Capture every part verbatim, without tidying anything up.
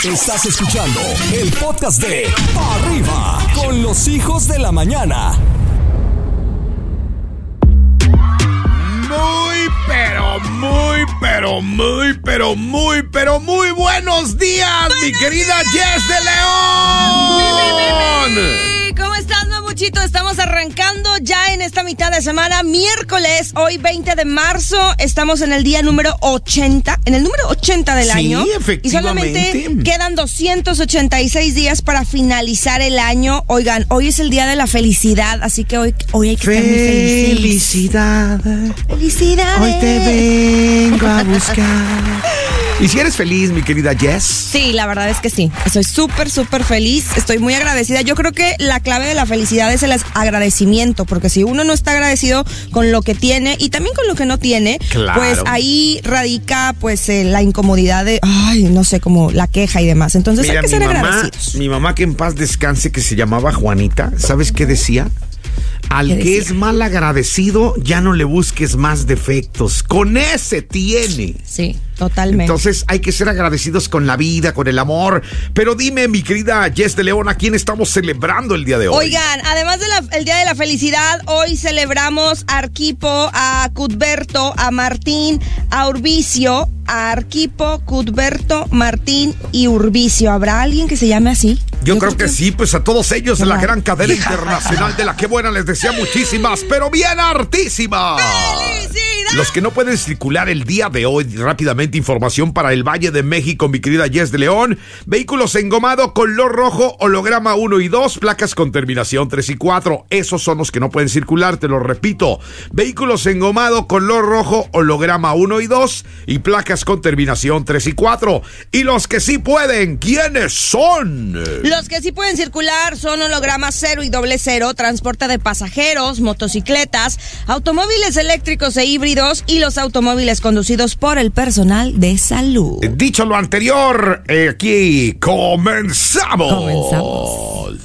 Estás escuchando el podcast de Pa' Arriba con los hijos de la mañana. Muy, pero muy, pero muy, pero muy, pero muy buenos días, mi querida Jess de León. ¿Cómo estás, mamuchito? Estamos arrancando ya en esta mitad de semana, miércoles, hoy veinte de marzo. Estamos en el día número ochenta, en el número ochenta del sí, año. Efectivamente. Y solamente quedan doscientos ochenta y seis días para finalizar el año. Oigan, hoy es el día de la felicidad, así que hoy, hoy hay que estar muy felices. Felicidad. Felicidades. Hoy te vengo a buscar. ¿Y si eres feliz, mi querida Jess? Sí, la verdad es que sí. Estoy súper, súper feliz. Estoy muy agradecida. Yo creo que la clave de la felicidad es el agradecimiento, porque si uno no está agradecido con lo que tiene y también con lo que no tiene, claro, pues ahí radica pues eh, la incomodidad de, ay, no sé, como la queja y demás. Entonces Mira, hay que ser mamá, agradecidos. Mi mamá, que en paz descanse, que se llamaba Juanita, ¿sabes qué decía? Al ¿Qué que decía? es mal agradecido, ya no le busques más defectos. Con ese tiene. Sí, totalmente. Entonces hay que ser agradecidos con la vida, con el amor. Pero dime, mi querida Jess de León, ¿a quién estamos celebrando el día de hoy? Oigan, además del Día de la Felicidad, hoy celebramos a Arquipo, a Cudberto, a Martín, a Urbicio, a Arquipo, Cudberto, Martín y Urbicio. ¿Habrá alguien que se llame así? Yo, Yo creo, creo que, que sí, pues a todos ellos de la gran cadena internacional de la que buena les desea muchísimas, pero bien hartísimas. ¡Felicidad! Los que no pueden circular el día de hoy, rápidamente información para el Valle de México, mi querida Jess de León. Vehículos engomado, color rojo, holograma uno y dos, placas con terminación tres y cuatro. Esos son los que no pueden circular, te lo repito. Vehículos engomado, color rojo, holograma uno y dos y placas con terminación tres y cuatro. Y los que sí pueden, ¿quiénes son? Los que sí pueden circular son holograma cero y doble cero, transporte de pasajeros, motocicletas, automóviles eléctricos e híbridos y los automóviles conducidos por el personal de salud. Dicho lo anterior, eh, aquí comenzamos. Comenzamos.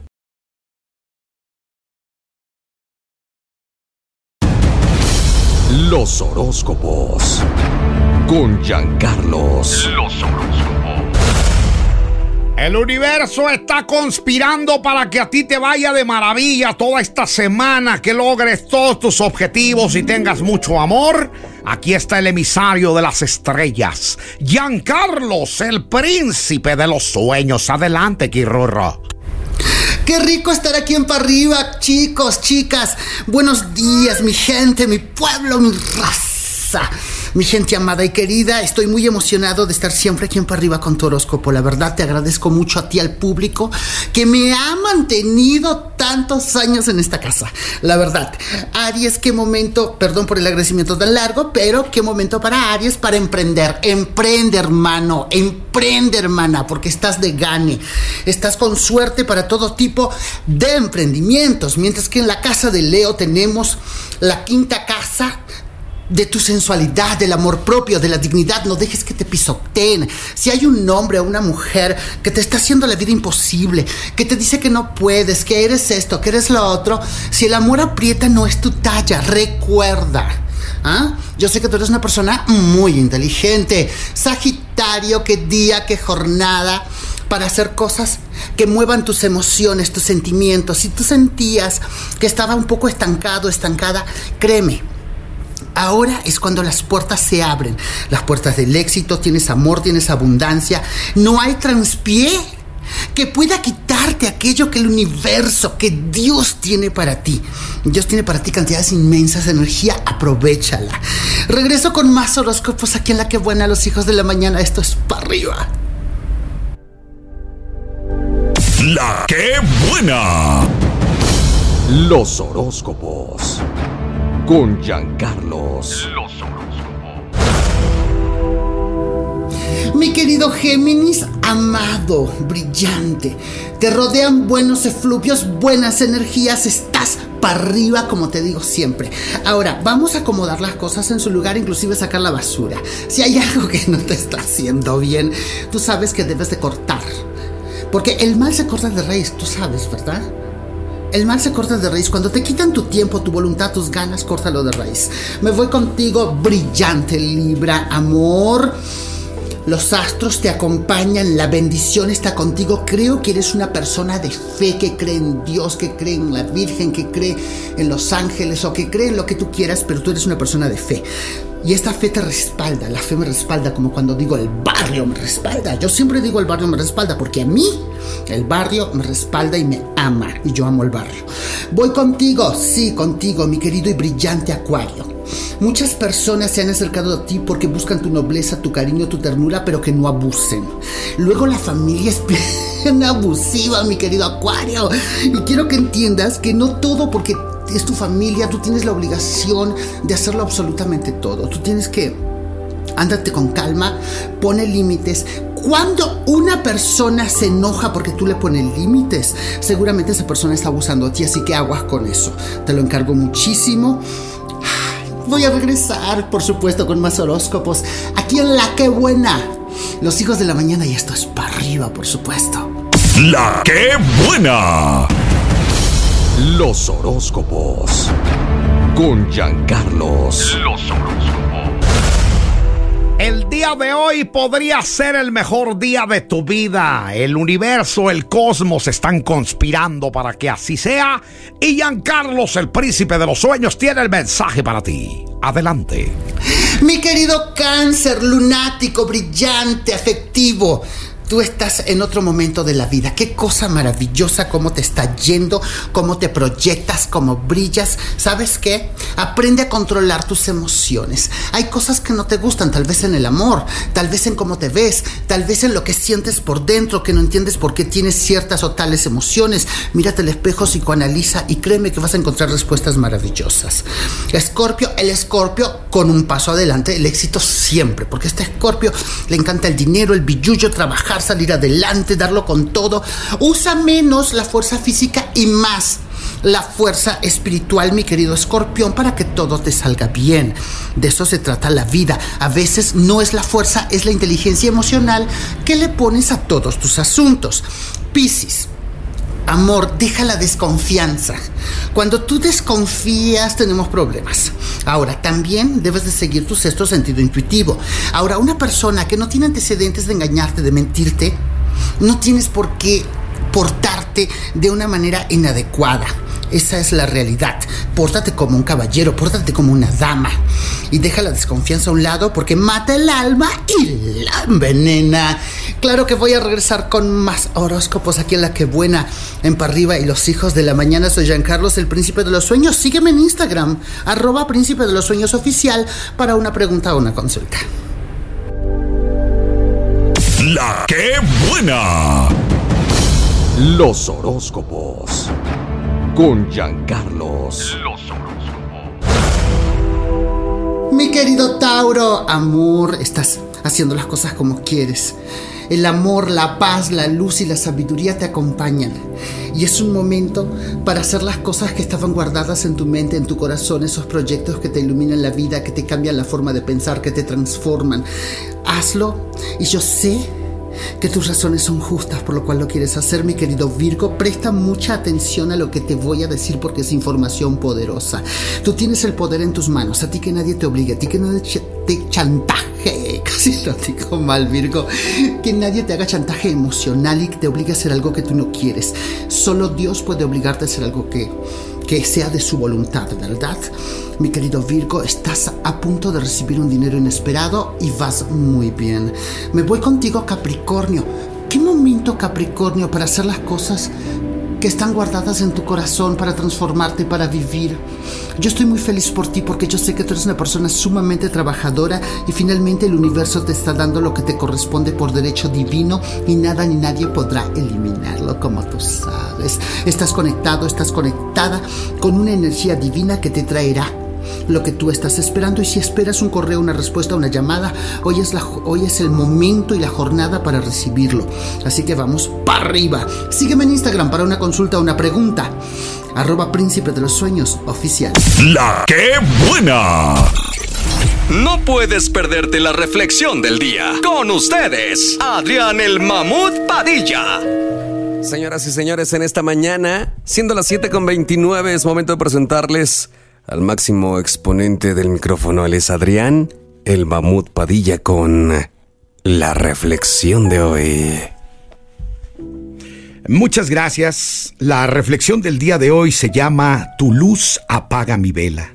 Los horóscopos con Giancarlos. Los horóscopos. El universo está conspirando para que a ti te vaya de maravilla toda esta semana, que logres todos tus objetivos y tengas mucho amor. Aquí está el emisario de las estrellas, Giancarlos, el príncipe de los sueños. Adelante, Quirurro. Qué rico estar aquí en Pa' Arriba, chicos, chicas. Buenos días, mi gente, mi pueblo, mi raza. Mi gente amada y querida, estoy muy emocionado de estar siempre aquí en Pa' Arriba con tu horóscopo. La verdad, te agradezco mucho a ti, al público, que me ha mantenido tantos años en esta casa. La verdad, Aries, qué momento, perdón por el agradecimiento tan largo, pero qué momento para Aries para emprender. Emprende, hermano, emprende, hermana, porque estás de gane. Estás con suerte para todo tipo de emprendimientos. Mientras que en la casa de Leo tenemos la quinta casa de tu sensualidad, del amor propio, de la dignidad. No dejes que te pisoteen. Si hay un hombre o una mujer que te está haciendo la vida imposible, que te dice que no puedes, que eres esto, que eres lo otro, si el amor aprieta, no es tu talla. Recuerda. ¿Ah? Yo sé que tú eres una persona muy inteligente. Sagitario, qué día, qué jornada para hacer cosas que muevan tus emociones, tus sentimientos. Si tú sentías que estaba un poco estancado, estancada, créeme, ahora es cuando las puertas se abren. Las puertas del éxito. Tienes amor, tienes abundancia. No hay transpié que pueda quitarte aquello que el universo, que Dios tiene para ti. Dios tiene para ti cantidades inmensas de energía. Aprovéchala. Regreso con más horóscopos aquí en La Que Buena, los hijos de la mañana. Esto es Pa' Arriba. La Que Buena. Los horóscopos con Giancarlos. Los horóscopos. Mi querido Géminis, amado, brillante, te rodean buenos efluvios, buenas energías, estás para arriba, como te digo siempre. Ahora, vamos a acomodar las cosas en su lugar, inclusive sacar la basura. Si hay algo que no te está haciendo bien, tú sabes que debes de cortar. Porque el mal se corta de raíz, tú sabes, ¿verdad? El mal se corta de raíz. Cuando te quitan tu tiempo, tu voluntad, tus ganas, córtalo de raíz. Me voy contigo, brillante Libra, amor. Los astros te acompañan, la bendición está contigo. Creo que eres una persona de fe, que cree en Dios, que cree en la Virgen, que cree en los ángeles o que cree en lo que tú quieras, pero tú eres una persona de fe. Y esta fe te respalda, la fe me respalda, como cuando digo el barrio me respalda. Yo siempre digo el barrio me respalda porque a mí el barrio me respalda y me ama, y yo amo el barrio. Voy contigo, sí, contigo, mi querido y brillante Acuario. Muchas personas se han acercado a ti porque buscan tu nobleza, tu cariño, tu ternura, pero que no abusen. Luego la familia es bien abusiva, mi querido Acuario. Y quiero que entiendas que no todo porque es tu familia, tú tienes la obligación de hacerlo absolutamente todo. Tú tienes que ándate con calma, pone límites. Cuando una persona se enoja porque tú le pones límites, seguramente esa persona está abusando de ti, así que aguas con eso. Te lo encargo muchísimo. Voy a regresar, por supuesto, con más horóscopos aquí en La Qué Buena. Los hijos de la mañana, y esto es para arriba, por supuesto. La Qué Buena. Los horóscopos con Giancarlos. Los horóscopos. El día de hoy podría ser el mejor día de tu vida. El universo, el cosmos están conspirando para que así sea. Y Giancarlos, el príncipe de los sueños, tiene el mensaje para ti. Adelante. Mi querido Cáncer, lunático, brillante, afectivo. Tú estás en otro momento de la vida. Qué cosa maravillosa, cómo te está yendo, cómo te proyectas, cómo brillas. ¿Sabes qué? Aprende a controlar tus emociones. Hay cosas que no te gustan, tal vez en el amor, tal vez en cómo te ves, tal vez en lo que sientes por dentro, que no entiendes por qué tienes ciertas o tales emociones. Mírate al espejo, psicoanaliza y créeme que vas a encontrar respuestas maravillosas. Escorpio, el Escorpio con un paso adelante, el éxito siempre, porque a este Escorpio le encanta el dinero, el billullo, trabajar, salir adelante, darlo con todo. Usa menos la fuerza física y más la fuerza espiritual, mi querido Escorpión, para que todo te salga bien. De eso se trata la vida. A veces no es la fuerza, es la inteligencia emocional que le pones a todos tus asuntos. Piscis, amor, deja la desconfianza. Cuando tú desconfías tenemos problemas. Ahora, también debes de seguir tu sexto sentido intuitivo. Ahora, una persona que no tiene antecedentes de engañarte, de mentirte, no tienes por qué portarte de una manera inadecuada. Esa es la realidad. Pórtate como un caballero, pórtate como una dama. Y deja la desconfianza a un lado porque mata el alma y la envenena. Claro que voy a regresar con más horóscopos aquí en La Qué Buena, en Pa' Arriba y los hijos de la mañana. Soy Giancarlos, el príncipe de los sueños. Sígueme en Instagram, arroba príncipe de los sueños oficial, para una pregunta o una consulta. La Qué Buena. Los horóscopos con Giancarlos. Los horóscopos. Mi querido Tauro, amor, estás haciendo las cosas como quieres. El amor, la paz, la luz y la sabiduría te acompañan. Y es un momento para hacer las cosas que estaban guardadas en tu mente, en tu corazón, esos proyectos que te iluminan la vida, que te cambian la forma de pensar, que te transforman. Hazlo y yo sé que tus razones son justas por lo cual lo quieres hacer, mi querido Virgo. Presta mucha atención a lo que te voy a decir porque es información poderosa. Tú tienes el poder en tus manos. A ti que nadie te obligue, a ti que nadie te chantaje. Casi lo digo mal, Virgo. Que nadie te haga chantaje emocional y te obligue a hacer algo que tú no quieres. Solo Dios puede obligarte a hacer algo que, que sea de su voluntad, ¿verdad? Mi querido Virgo, estás a punto de recibir un dinero inesperado y vas muy bien. Me voy contigo, Capricornio. ¿Qué momento, Capricornio, para hacer las cosas que están guardadas en tu corazón, para transformarte y para vivir? Yo estoy muy feliz por ti porque yo sé que tú eres una persona sumamente trabajadora y finalmente el universo te está dando lo que te corresponde por derecho divino y nada ni nadie podrá eliminarlo, como tú sabes. Estás conectado, estás conectada con una energía divina que te traerá lo que tú estás esperando, y si esperas un correo, una respuesta, una llamada, hoy es, la, hoy es el momento y la jornada para recibirlo. Así que vamos para arriba. Sígueme en Instagram para una consulta o una pregunta, arroba príncipe de los sueños oficial. La Qué Buena. No puedes perderte la reflexión del día. Con ustedes, Adrián el Mamut Padilla. Señoras y señores, en esta mañana, siendo las siete con veintinueve, es momento de presentarles al máximo exponente del micrófono. Él es Adrián el Mamut Padilla con La reflexión de hoy. Muchas gracias. La reflexión del día de hoy se llama Tu luz apaga mi vela.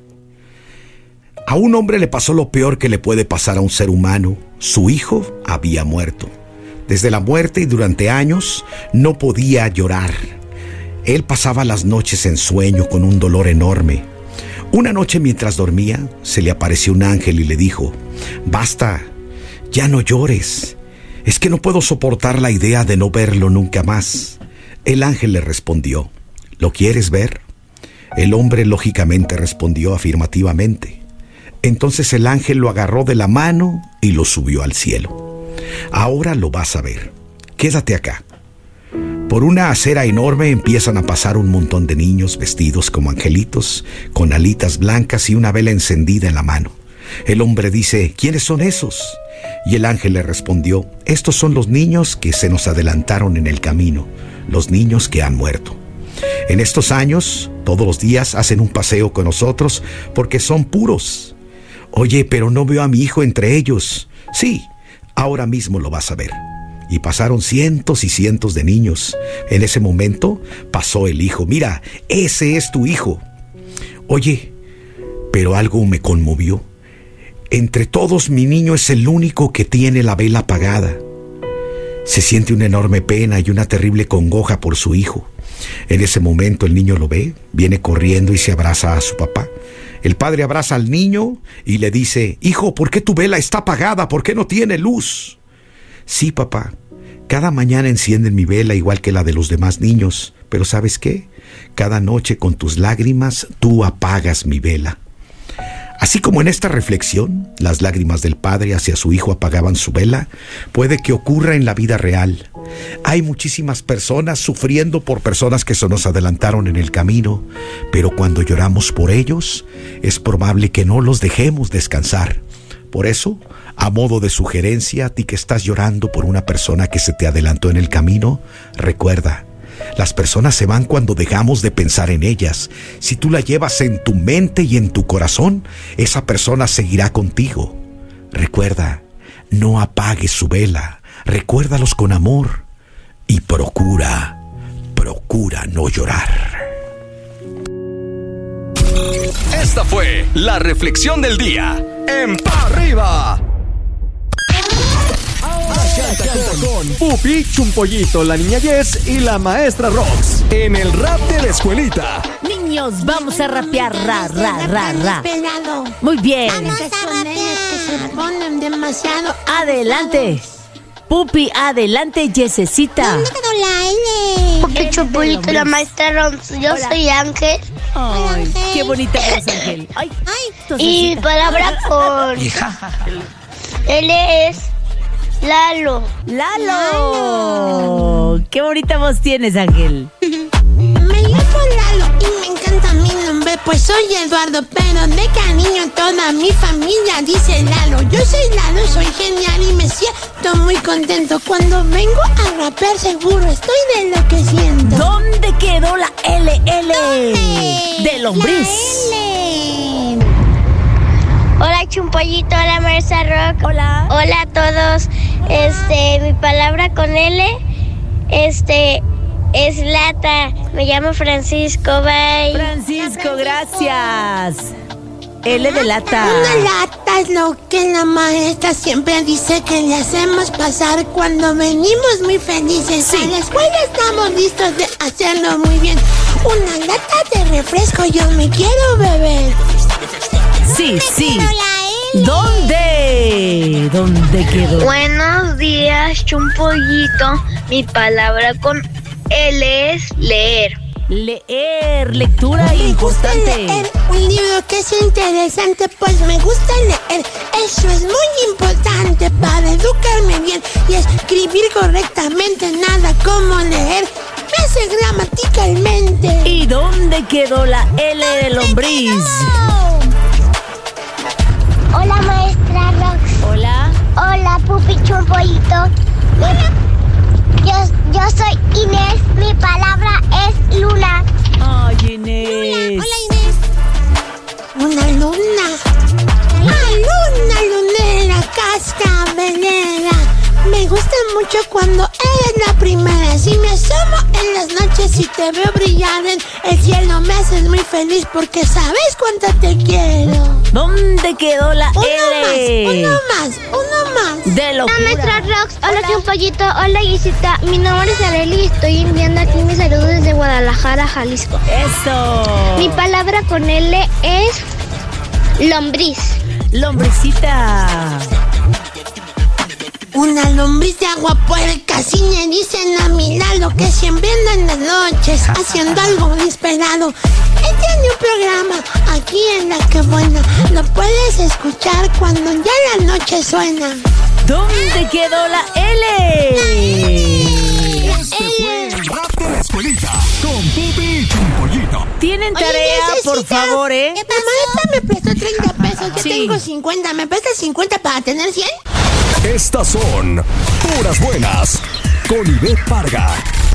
A un hombre le pasó lo peor que le puede pasar a un ser humano. Su hijo había muerto. Desde la muerte y durante años no podía llorar. Él pasaba las noches en sueño con un dolor enorme. Una noche mientras dormía, se le apareció un ángel y le dijo: basta, ya no llores. Es que no puedo soportar la idea de no verlo nunca más. El ángel le respondió: ¿lo quieres ver? El hombre lógicamente respondió afirmativamente. Entonces el ángel lo agarró de la mano y lo subió al cielo. Ahora lo vas a ver. Quédate acá. Por una acera enorme empiezan a pasar un montón de niños vestidos como angelitos, con alitas blancas y una vela encendida en la mano. El hombre dice: ¿quiénes son esos? Y el ángel le respondió: estos son los niños que se nos adelantaron en el camino, los niños que han muerto. En estos años, todos los días hacen un paseo con nosotros porque son puros. Oye, pero no veo a mi hijo entre ellos. Sí, ahora mismo lo vas a ver. Y pasaron cientos y cientos de niños. En ese momento pasó el hijo. Mira, ese es tu hijo. Oye, pero algo me conmovió. Entre todos, mi niño es el único que tiene la vela apagada. Se siente una enorme pena y una terrible congoja por su hijo. En ese momento el niño lo ve, viene corriendo y se abraza a su papá. El padre abraza al niño y le dice: hijo, ¿por qué tu vela está apagada? ¿Por qué no tiene luz? Sí, papá, cada mañana encienden mi vela igual que la de los demás niños, pero ¿sabes qué? Cada noche con tus lágrimas tú apagas mi vela. Así como en esta reflexión, las lágrimas del padre hacia su hijo apagaban su vela, puede que ocurra en la vida real. Hay muchísimas personas sufriendo por personas que se nos adelantaron en el camino, pero cuando lloramos por ellos, es probable que no los dejemos descansar. Por eso, a modo de sugerencia, a ti que estás llorando por una persona que se te adelantó en el camino, recuerda: las personas se van cuando dejamos de pensar en ellas. Si tú la llevas en tu mente y en tu corazón, esa persona seguirá contigo. Recuerda, no apagues su vela. Recuérdalos con amor y procura, procura no llorar. Esta fue la reflexión del día en Pa' Arriba. Ahora canta, canta con Pupi, Chumpollito, la niña Jess y la maestra Rox en el rap de la escuelita. Niños, vamos a rapear, ra, ra, ra, ra. Muy bien. Vamos a rapear. Que se ponen demasiado. Adelante. Pupi, adelante, Jessecita. ¿Dónde quedó la L? Pupi, Chumpollito, la maestra Rox. Yo Hola. soy Ángel. Ay, qué bonita voz, Ángel. Ay, Y mi palabra con L es Lalo. Lalo. Qué bonita voz tienes, Ángel. Me llamo Lalo y me encanta mi nombre, pues soy Eduardo, pero de cariño toda mi familia dice Lalo. Yo soy Lalo, soy genial y me siento muy contento. Cuando vengo a rapear seguro estoy de lo que siento. ¿Dónde quedó la L L? ¿Dónde? De lombriz. La L. Hola, Chumpollito, hola, maestra Rock. Hola. Hola a todos. Este, mi palabra con L, este, es lata. Me llamo Francisco, bye. Francisco, gracias. L de lata. Una lata es lo que la maestra siempre dice que le hacemos pasar cuando venimos muy felices. Sí. A la escuela estamos listos de hacerlo muy bien. Una lata de refresco yo me quiero beber. Sí, sí. ¿Dónde? ¿Dónde quedó? Buenos días, Chumpollito. Mi palabra con L es leer. Leer, lectura Me gusta importante. leer un libro que es interesante, pues me gusta leer. Eso es muy importante para educarme bien y escribir correctamente. Nada como leer me hace gramaticalmente. ¿Y dónde quedó la L de lombriz? Hola, maestra Rox. Hola. Hola, Pupi, Chumpollito. Yo, yo soy Inés. Mi palabra es luna. Ay, Inés. Hola, Inés. Una luna. La luna lunera, cascabelera. me gusta mucho cuando eres la primera. Si me asomo en las noches y te veo brillar en el cielo, me haces muy feliz porque sabes cuánto te quiero. ¿Dónde quedó la Uno L? más, uno más, uno más. De locura. Hola, maestra Rox. Hola, un pollito. Hola, Gisita. Mi nombre es Arely y estoy enviando aquí mis saludos desde Guadalajara, Jalisco. Eso. Mi palabra con L es lombriz. Lombricita. Una lombriz de agua puerca, así me dicen a mi Lalo, que siempre anda en las noches haciendo algo inesperado. Él tiene un programa aquí en La Que Buena, lo puedes escuchar cuando ya la noche suena. ¿Dónde quedó la L? Este fue el rap de la escuelita con Pupi y Chumpollito. Tienen Oye, tarea, necesitas- por favor, ¿eh? La maestra me prestó treinta pesos, yo Sí. tengo cincuenta, ¿me prestas cincuenta para tener cien? Estas son puras buenas con Ivette Parga.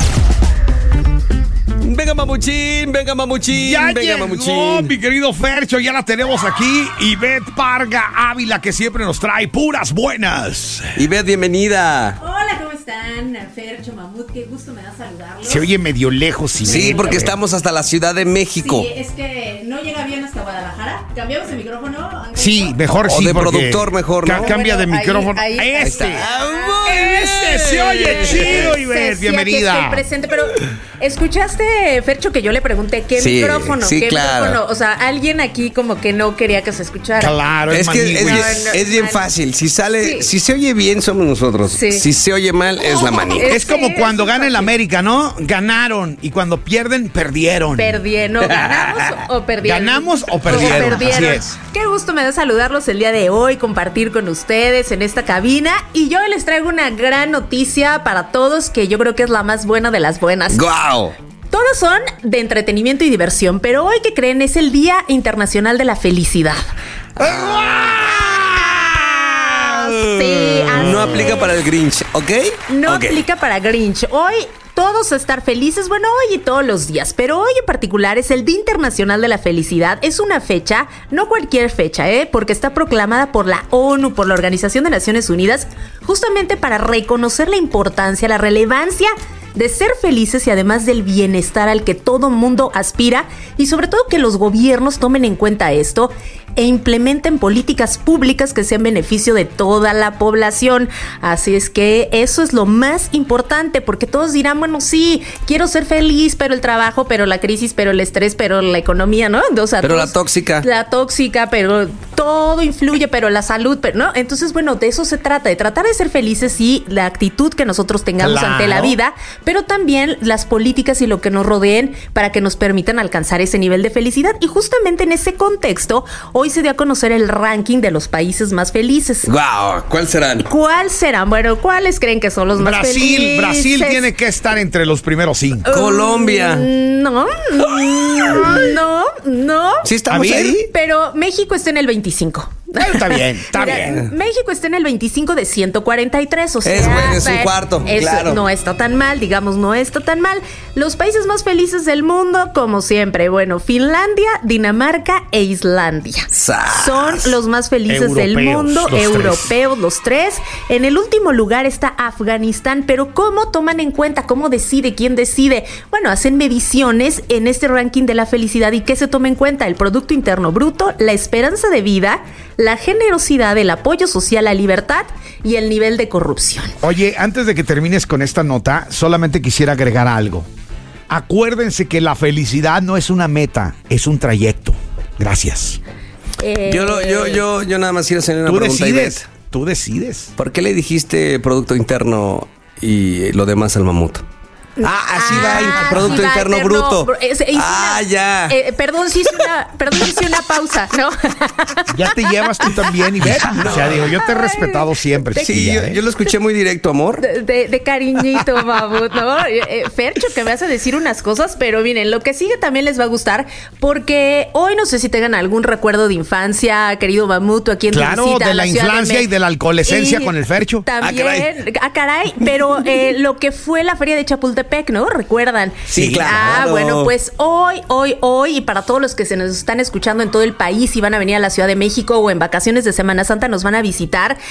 Venga, mamuchín, venga, mamuchín, Ya venga, llegó, mamuchín. mi querido Fercho, ya la tenemos aquí. Ivette Parga Ávila, que siempre nos trae puras buenas. Ivette, bienvenida. Hola, ¿cómo están? Fercho, Mamut, qué gusto me da saludarlos. Se oye medio lejos, Ivette. Sí, porque estamos hasta la Ciudad de México. Sí, es que no llega bien hasta Guadalajara. ¿Cambiamos el micrófono? Ángel? Sí, mejor O sí. de porque productor mejor, ¿no? ca- Cambia Bueno, de ahí- micrófono. ahí está. Este. Ahí está. Ah, muy Ese se oye bien. chido, Sí, Ivette. sí, Bienvenida. aquí estoy presente, pero ¿escuchaste, Fercho, que yo le pregunté qué Sí, micrófono? sí, ¿Qué claro. micrófono? O sea, alguien aquí como que no quería que se escuchara. Claro, Es que es, manigüis. bien- No, no, es bien man. fácil. Si sale, Sí. si se oye bien, somos nosotros. Sí. Si se oye mal, es la manía. Es como Sí, cuando es gana el fácil. América, ¿no? Ganaron. Y cuando pierden, perdieron. Perdieron, ¿ganamos o perdieron? ¿Ganamos o perdieron? Así es. Qué gusto me da saludarlos el día de hoy, compartir con ustedes en esta cabina. Y yo les traigo una gran noticia para todos, que yo creo que es la más buena de las buenas. ¡Guau! Todas son de entretenimiento y diversión, pero hoy, que creen, es el Día Internacional de la Felicidad. Sí, así No aplica para el Grinch, ¿ok? No Ok. aplica para Grinch. Hoy todos a estar felices, bueno, hoy y todos los días, pero hoy en particular es el Día Internacional de la Felicidad. Es una fecha, no cualquier fecha, ¿eh? Porque está proclamada por la ONU, por la Organización de Naciones Unidas, justamente para reconocer la importancia, la relevancia de ser felices y además del bienestar al que todo mundo aspira, y sobre todo que los gobiernos tomen en cuenta esto e implementen políticas públicas que sean beneficio de toda la población. Así es que eso es lo más importante, porque todos dirán, bueno, sí, quiero ser feliz, pero el trabajo, pero la crisis, pero el estrés, pero la economía, ¿no? O sea, Pero todos- la tóxica. La tóxica, pero todo influye, pero la salud, pero ¿no? Entonces, bueno, de eso se trata, de tratar de ser felices y la actitud que nosotros tengamos Claro. ante la vida, pero también las políticas y lo que nos rodeen para que nos permitan alcanzar ese nivel de felicidad. Y justamente en ese contexto, hoy se dio a conocer el ranking de los países más felices. ¡Guau! ¿Cuál serán? ¿Cuál serán? Bueno, ¿cuáles creen que son los más Brasil, felices? Brasil tiene que estar entre los primeros cinco. Colombia. Mm, No, mm, no, no. ¿Sí estamos A ver. ahí? Pero México está en el veinticinco. Bueno, está bien, está Mira, bien. México está en el veinticinco de ciento cuarenta y tres, o sea, Es bueno, es un pero cuarto, es- claro. no está tan mal, digamos, no está tan mal. Los países más felices del mundo, como siempre, bueno, Finlandia, Dinamarca e Islandia. ¡Sas! Son los más felices del Europeos, mundo, los tres. europeos, los tres. En el último lugar está Afganistán, pero ¿cómo toman en cuenta? ¿Cómo decide? ¿Quién decide? Bueno, hacen mediciones en este ranking de la felicidad. ¿Y qué se toma en cuenta? El Producto Interno Bruto, la esperanza de vida, la generosidad, el apoyo social, la libertad y el nivel de corrupción. Oye, antes de que termines con esta nota, solamente quisiera agregar algo. Acuérdense que la felicidad no es una meta, es un trayecto. Gracias. Eh, Yo, lo- yo, yo, yo nada más quiero hacer una Tú pregunta, decides. Ivette. Tú decides. ¿Por qué le dijiste Producto Interno y lo demás al mamut? Ah, así va, Ah, Producto sí va, Interno eterno, Bruto. bro- es- hice Ah, una- ya. eh, perdón, sí hice una, perdón, hice una pausa, ¿no? Ya te llevas tú también, Ivette. O sea, digo, yo te he respetado siempre. Te- Sí, chiquilla, yo, ¿eh? yo lo escuché muy directo, amor. De, de- de cariñito, Mamut, ¿no? Eh, Fercho, que me hace decir unas cosas, pero miren, lo que sigue también les va a gustar, porque hoy no sé si tengan algún recuerdo de infancia, querido Mamut, aquí en tu Claro, visita a de la Ciudad infancia Me- y de la alcoholescencia con el Fercho. También, Ah, caray. ah, caray, pero eh, lo que fue la feria de Chapultepec, ¿no? ¿Recuerdan? Sí, claro. Ah, bueno, pues hoy, hoy, hoy, y para todos los que se nos están escuchando en todo el país y van a venir a la Ciudad de México o en vacaciones de Semana Santa nos van a visitar,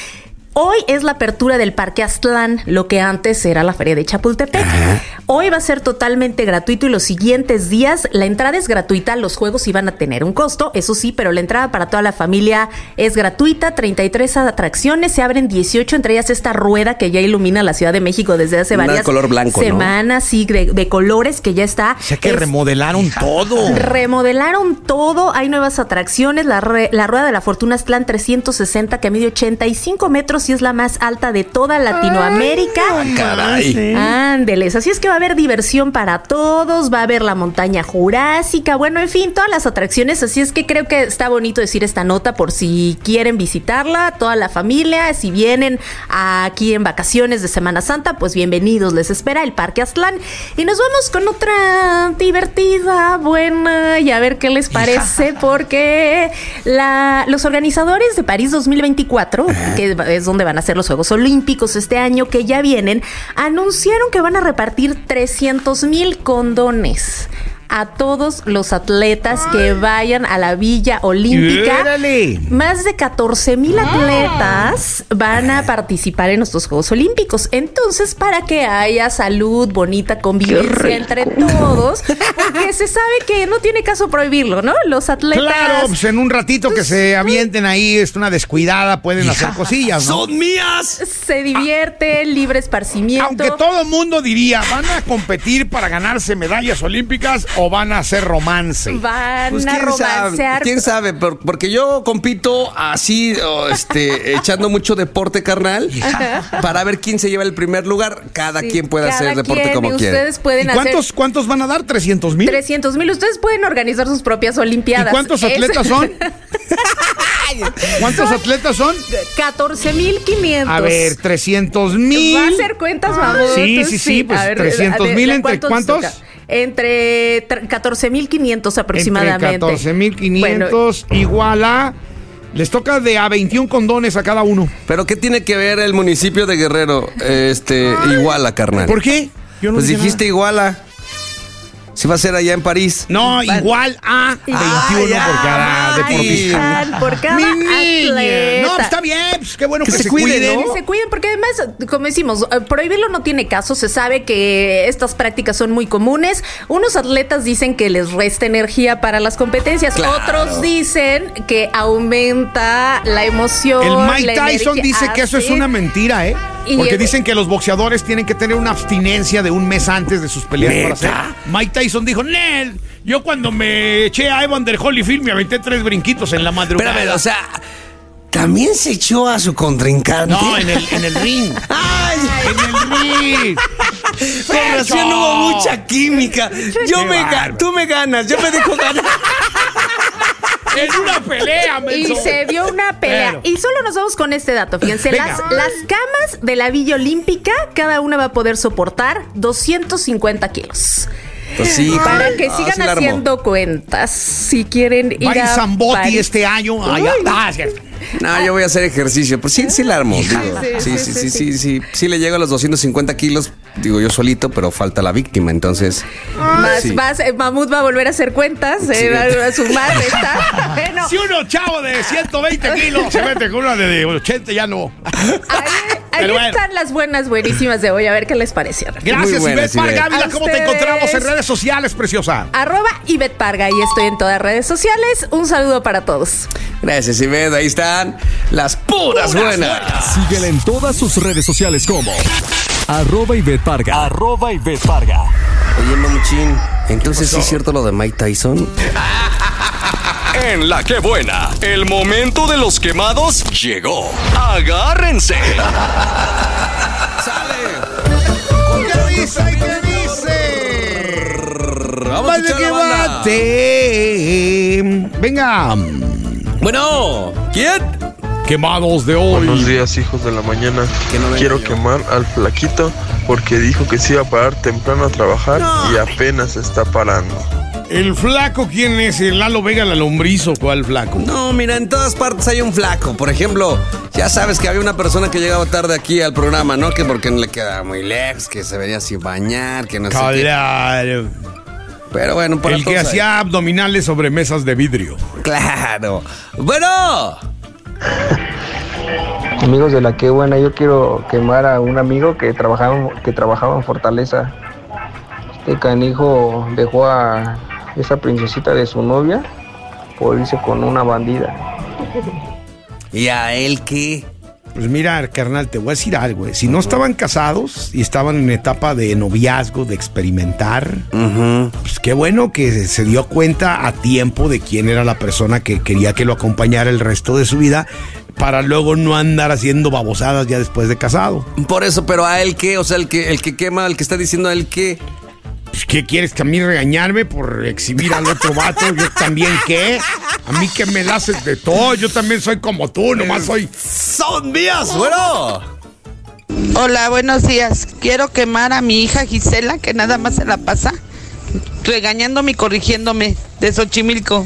Hoy es la apertura del Parque Aztlán, lo que antes era la Feria de Chapultepec. Ajá. Hoy va a ser totalmente gratuito y los siguientes días la entrada es gratuita. Los juegos sí van a tener un costo, eso sí, pero la entrada para toda la familia es gratuita. treinta y tres atracciones, se abren dieciocho, entre ellas esta rueda que ya ilumina la Ciudad de México desde hace Una varias de color blanco, semanas, ¿no? Sí, de, de colores que ya está. O sea que es, remodelaron todo. Remodelaron todo, hay nuevas atracciones. La, re, la Rueda de la Fortuna Aztlán trescientos sesenta, que mide ochenta y cinco metros y es la más alta de toda Latinoamérica. Ay, caray. Ándeles, así es que va a haber diversión para todos, va a haber la montaña jurásica, bueno, en fin, todas las atracciones, así es que creo que está bonito decir esta nota por si quieren visitarla, toda la familia, si vienen aquí en vacaciones de Semana Santa, pues bienvenidos, les espera el Parque Aztlán. Y nos vamos con otra divertida, buena, y a ver qué les parece, porque la, los organizadores de París dos mil veinticuatro, que es donde van a ser los Juegos Olímpicos este año, que ya vienen, anunciaron que van a repartir trescientos mil condones a todos los atletas que vayan a la Villa Olímpica. ¡Órale! Más de catorce mil atletas van a participar en estos Juegos Olímpicos. Entonces, para que haya salud, bonita convivencia entre todos, porque se sabe que no tiene caso prohibirlo, ¿no? Los atletas... Claro, pues en un ratito que se avienten ahí, es una descuidada, pueden hacer cosillas, ¿no? ¡Son mías! Se divierten, libre esparcimiento. Aunque todo mundo diría, ¿van a competir para ganarse medallas olímpicas o van a hacer romance? Van Pues a quién romancear. sabe, quién sabe, Por- porque yo compito así, o, este, echando mucho deporte carnal, para ver quién se lleva el primer lugar. Cada Sí, quien puede cada hacer deporte quien, como y quiere. Ustedes pueden ¿Y cuántos, hacer cuántos van a dar? ¿trescientos mil? trescientos mil. Ustedes pueden organizar sus propias olimpiadas. ¿Y cuántos Es- atletas son? ¿Cuántos atletas son? catorce mil quinientos. A ver, trescientos mil. Va a hacer cuentas, mamá. Sí, sí, sí, pues A ver, trescientos mil ¿de entre cuántos cuántos? toca? Entre catorce mil quinientos aproximadamente. Entre catorce mil quinientos igual a... Les toca de a veintiún condones a cada uno. Pero ¿qué tiene que ver el municipio de Guerrero, este, Iguala, carnal? ¿Por qué? Yo no Pues dije dijiste Iguala. Si va a ser allá en París. No, igual a veintiuno Ah, por cada ya, deportista. Ay, por cada Mi niña. atleta. No, está bien, pues qué bueno que, Que se, se cuiden, cuiden. ¿no? Que se cuiden, porque además, como decimos, eh, prohibirlo no tiene caso. Se sabe que estas prácticas son muy comunes. Unos atletas dicen que les resta energía para las competencias. Claro. Otros dicen que aumenta la emoción. El Mike la Tyson energía. dice que eso es Así. una mentira, ¿eh? Y Porque el- dicen que los boxeadores tienen que tener una abstinencia de un mes antes de sus peleas para hacer. ¿Neta? Mike Tyson dijo, Nel, yo cuando me eché a Evander Holyfield me aventé tres brinquitos en la madrugada. Espérame, o sea, ¿también se echó a su contrincante? No, en el, en el ring. ¡Ay! En el ring. Con razón Pecho. hubo mucha química. Yo Qué me ga- bárbaro. tú me ganas, yo me dejo ganar. Es una pelea, Y menso. se dio una pelea. Pero- Y solo nos vamos con este dato. Fíjense, Venga. las, las camas de la Villa Olímpica, cada una va a poder soportar doscientos cincuenta kilos. Pues sí, Para joder. que Ah, sigan sí la armó. haciendo cuentas, si quieren ir Va a a Zambotti París. este año. Ay, Uy. ah, es cierto. No, yo voy a hacer ejercicio. Pues sí, sí la armo. Digo. Sí, Sí, sí, sí, sí, sí, sí, sí. Sí le llego a los doscientos cincuenta kilos, digo yo solito, pero falta la víctima, entonces. Más, sí. más, eh, Mamut va a volver a hacer cuentas, eh, Sí. va a sumar, está. Bueno, Si uno chavo de ciento veinte kilos se mete con una de ochenta, ya no. ahí, ahí Pero bueno. están las buenas, buenísimas de hoy. A ver qué les parecieron. Gracias, Muy buena, Ivette Parga Ivette. Ávila. A ¿Cómo te ustedes. encontramos en redes sociales, preciosa? Arroba Ivette Parga y estoy en todas redes sociales. Un saludo para todos. Gracias, Ivette. Ahí están las puras, buenas. Síguela en todas sus redes sociales como arroba Ivette Parga. Arroba Ivette Parga. Oye, Mamuchín, entonces sí es cierto lo de Mike Tyson. En La Que Buena, el momento de los quemados llegó. Agárrense. ¿Qué dice? ¿Qué dice? Vamos a escuchar la banda. Bate. Venga. Bueno, ¿quién? Quemados de hoy. Buenos días, hijos de la mañana. Que no venga Quiero yo. quemar al flaquito porque dijo que se iba a parar temprano a trabajar y apenas se está parando. ¿El flaco quién es? ¿El Lalo Vega, la lombriz o cuál flaco? No, mira, en todas partes hay un flaco. Por ejemplo, ya sabes que había una persona que llegaba tarde aquí al programa, ¿no? Que porque no le quedaba muy lejos, que se venía sin bañar, que no sé qué. Claro. Pero bueno, para El que todos hacía abdominales sobre mesas de vidrio. hay. Claro. Bueno. Amigos de la que buena, yo quiero quemar a un amigo que trabajaba, que trabajaba en Fortaleza. Este canijo dejó a esa princesita de su novia por irse con una bandida. ¿Y a él qué? Pues mira, carnal, te voy a decir algo. eh. Si no estaban casados y estaban en etapa de noviazgo, de experimentar, uh-huh. pues qué bueno que se dio cuenta a tiempo de quién era la persona que quería que lo acompañara el resto de su vida, para luego no andar haciendo babosadas ya después de casado. Por eso, pero ¿a él qué? O sea, el que, el que quema, el que está diciendo a él qué. Pues, ¿qué quieres? ¿Que a mí regañarme por exhibir al otro vato? ¿Yo también qué? A mí que me la haces de todo. Yo también soy como tú, nomás soy... ¡Son mías, bueno! Hola, buenos días. Quiero quemar a mi hija Gisela, que nada más se la pasa regañándome y corrigiéndome, de Xochimilco.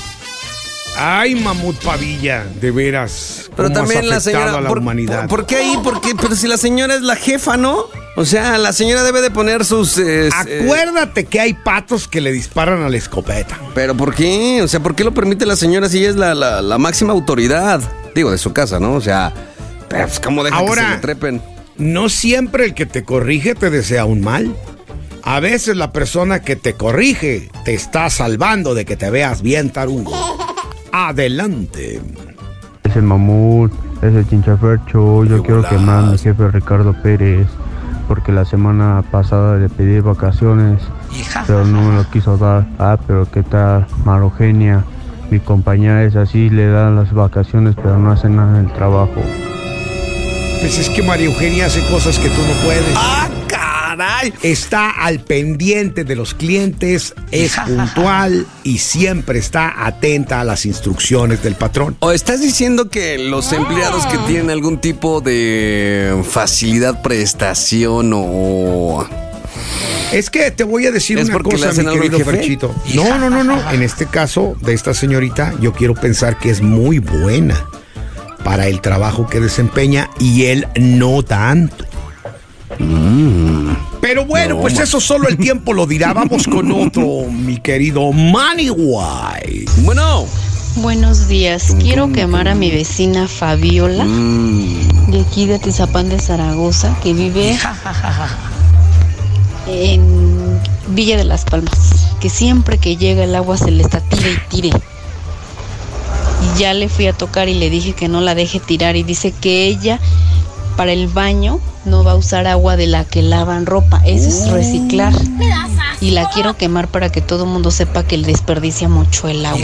Ay, Mamut Padilla, de veras. Pero también la señora... A la por, humanidad. Por, ¿Por qué ahí? Porque, pero si la señora es la jefa, ¿no? O sea, la señora debe de poner sus... Eh, Acuérdate eh, que hay patos que le disparan a la escopeta. ¿Pero por qué? O sea, ¿por qué lo permite la señora si ella es la, la, la máxima autoridad? Digo, de su casa, ¿no? O sea, pero pues, ¿cómo deja Ahora, que se le trepen? No siempre el que te corrige te desea un mal. A veces la persona que te corrige te está salvando de que te veas bien tarungo. Adelante. Es el mamut, es el chinchafercho. Yo quiero quemar a mi jefe Ricardo Pérez, porque la semana pasada le pedí vacaciones, pero no me lo quiso dar. Ah, pero qué tal, Marogenia, mi compañera es así, le dan las vacaciones, pero no hace nada en el trabajo. Pues es que María Eugenia hace cosas que tú no puedes. ¡Ah, caray! Está al pendiente de los clientes, es puntual y siempre está atenta a las instrucciones del patrón. ¿O estás diciendo que los empleados que tienen algún tipo de facilidad, prestación o... Es que te voy a decir ¿Es una cosa, mi querido Ferchito. No, no, no, no. En este caso de esta señorita, yo quiero pensar que es muy buena para el trabajo que desempeña y él no tanto. Mm. Pero bueno, no, pues man. Eso solo el tiempo lo dirá. Vamos con otro, mi querido Manny White. Bueno. Buenos días. Quiero quemar a mi vecina Fabiola, mm. de aquí de Atizapán de Zaragoza, que vive en Villa de las Palmas, que siempre que llega el agua se le está tire y tire. Y ya le fui a tocar y le dije que no la deje tirar, y dice que ella para el baño no va a usar agua de la que lavan ropa, eso es reciclar. Y la quiero quemar para que todo el mundo sepa que le desperdicia mucho el agua.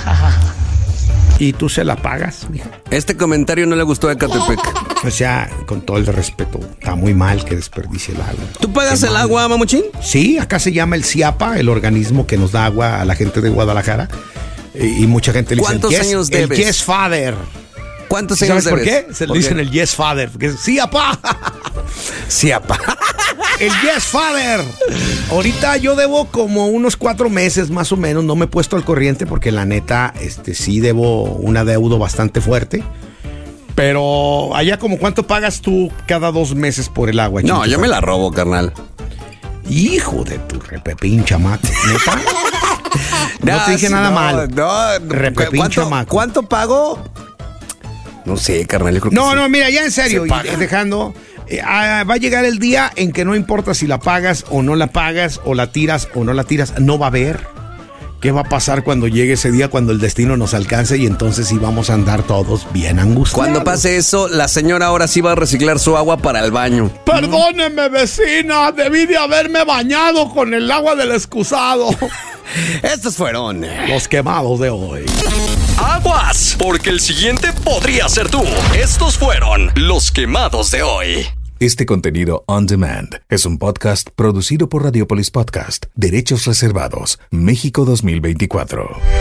¿Y tú se la pagas, mija? Este comentario no le gustó a Ecatepec. O sea, con todo el respeto, está muy mal que desperdicie el agua. ¿Tú pagas el agua, mamuchín? Sí, acá se llama el CIAPA, el organismo que nos da agua a la gente de Guadalajara. Y, y mucha gente le dice ¿Cuántos el años yes, debes? El Yes Father. ¿Cuántos años ¿Sabes debes? por qué? Se ¿Por le dicen qué? el Yes Father. Porque sí, apá. Sí, apá. El Yes Father. Ahorita yo debo como unos cuatro meses más o menos. No me he puesto al corriente porque la neta, este, sí debo un adeudo bastante fuerte. Pero allá, como ¿cuánto pagas tú cada dos meses por el agua? No, yo me la robo, carnal. Hijo de tu repepín chamaco. ¿Neta? No, no te dije nada no, mal. No, repepín ¿cuánto, chamaco. ¿Cuánto pago? No sé, carnal. Yo creo que no, sí. no, mira, ya en serio, y dejando, eh, ah, va a llegar el día en que no importa si la pagas o no la pagas, o la tiras o no la tiras, no va a haber. ¿Qué va a pasar cuando llegue ese día, cuando el destino nos alcance y entonces sí vamos a andar todos bien angustiados? Cuando pase eso, la señora ahora sí va a reciclar su agua para el baño. Perdóneme, vecina, debí de haberme bañado con el agua del excusado. Estos fueron los quemados de hoy. ¡Aguas! Porque el siguiente podría ser tú. Estos fueron los quemados de hoy. Este contenido on demand es un podcast producido por Radiopolis Podcast. Derechos reservados. México dos mil veinticuatro.